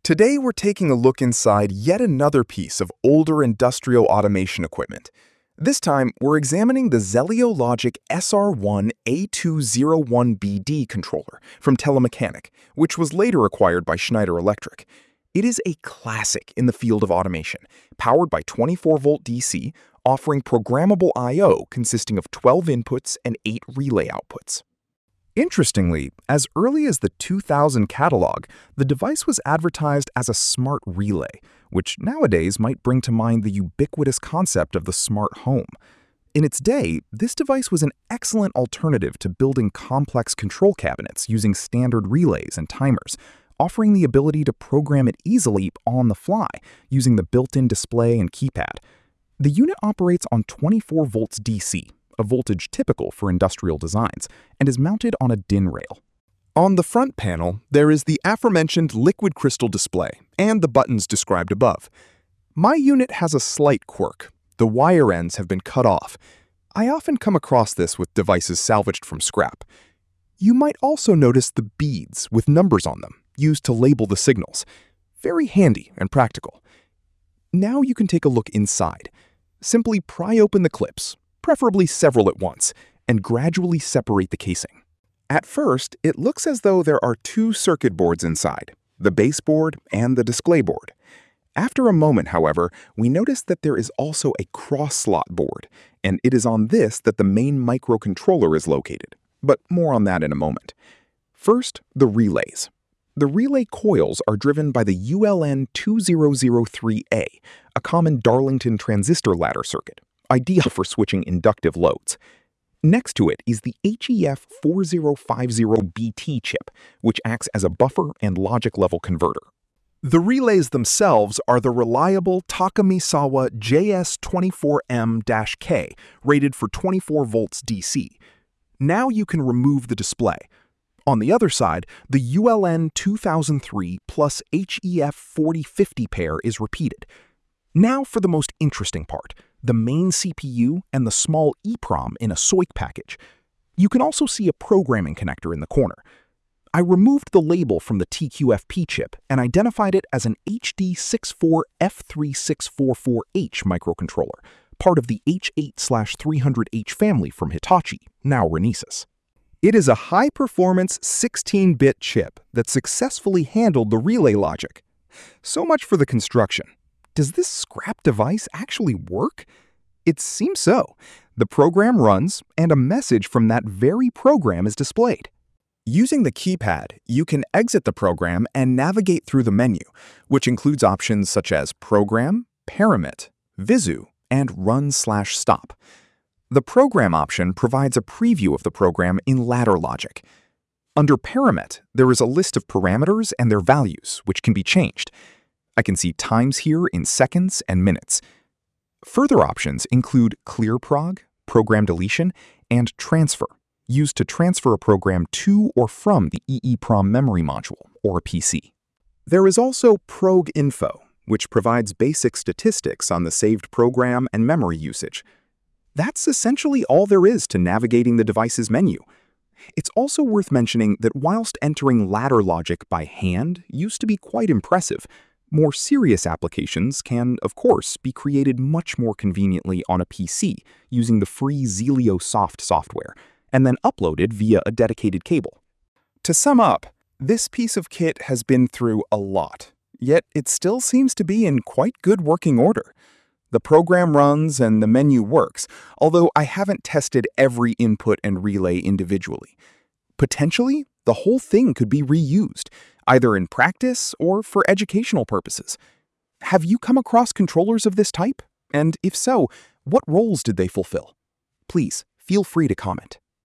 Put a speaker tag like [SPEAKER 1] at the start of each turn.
[SPEAKER 1] Today we're taking a look inside yet another piece of older industrial automation equipment. This time, we're examining the Zeliologic SR1A201BD controller from Telemecanic, which was later acquired by Schneider Electric. It is a classic in the field of automation, powered by 24-volt DC, offering programmable I/O consisting of 12 inputs and 8 relay outputs. Interestingly, as early as the 2000 catalog, the device was advertised as a smart relay, which nowadays might bring to mind the ubiquitous concept of the smart home. In its day, this device was an excellent alternative to building complex control cabinets using standard relays and timers, offering the ability to program it easily on the fly using the built-in display and keypad. The unit operates on 24 volts DC, a voltage typical for industrial designs, and is mounted on a DIN rail. On the front panel, there is the aforementioned liquid crystal display and the buttons described above. My unit has a slight quirk. The wire ends have been cut off. I often come across this with devices salvaged from scrap. You might also notice the beads with numbers on them, used to label the signals. Very handy and practical. Now you can take a look inside. Simply pry open the clips, preferably several at once, and gradually separate the casing. At first, it looks as though there are 2 circuit boards inside, the baseboard and the display board. After a moment, however, we notice that there is also a cross-slot board, and it is on this that the main microcontroller is located, but more on that in a moment. First, the relays. The relay coils are driven by the ULN2003A, a common Darlington transistor ladder circuit, ideal for switching inductive loads. Next to it is the HEF4050BT chip, which acts as a buffer and logic level converter. The relays themselves are the reliable Takamisawa JS24M-K, rated for 24 volts DC. Now you can remove the display. On the other side, the ULN2003 plus HEF4050 pair is repeated. Now for the most interesting part, the main CPU and the small EEPROM in a SOIC package. You can also see a programming connector in the corner. I removed the label from the TQFP chip and identified it as an HD64F3644H microcontroller, part of the H8/300H family from Hitachi, now Renesas. It is a high-performance 16-bit chip that successfully handled the relay logic. So much for the construction. Does this scrap device actually work? It seems so. The program runs, and a message from that very program is displayed. Using the keypad, you can exit the program and navigate through the menu, which includes options such as Program, Paramit, Visu, and Run/Stop. The Program option provides a preview of the program in ladder logic. Under Paramit, there is a list of parameters and their values, which can be changed. I can see times here in seconds and minutes. Further options include ClearProg, program deletion, and transfer, used to transfer a program to or from the EEPROM memory module, or a PC. There is also ProgInfo, which provides basic statistics on the saved program and memory usage. That's essentially all there is to navigating the device's menu. It's also worth mentioning that whilst entering ladder logic by hand used to be quite impressive, more serious applications can, of course, be created much more conveniently on a PC using the free ZelioSoft software, and then uploaded via a dedicated cable. To sum up, this piece of kit has been through a lot, yet it still seems to be in quite good working order. The program runs and the menu works, although I haven't tested every input and relay individually. Potentially, the whole thing could be reused, either in practice or for educational purposes. Have you come across controllers of this type? And if so, what roles did they fulfill? Please, feel free to comment.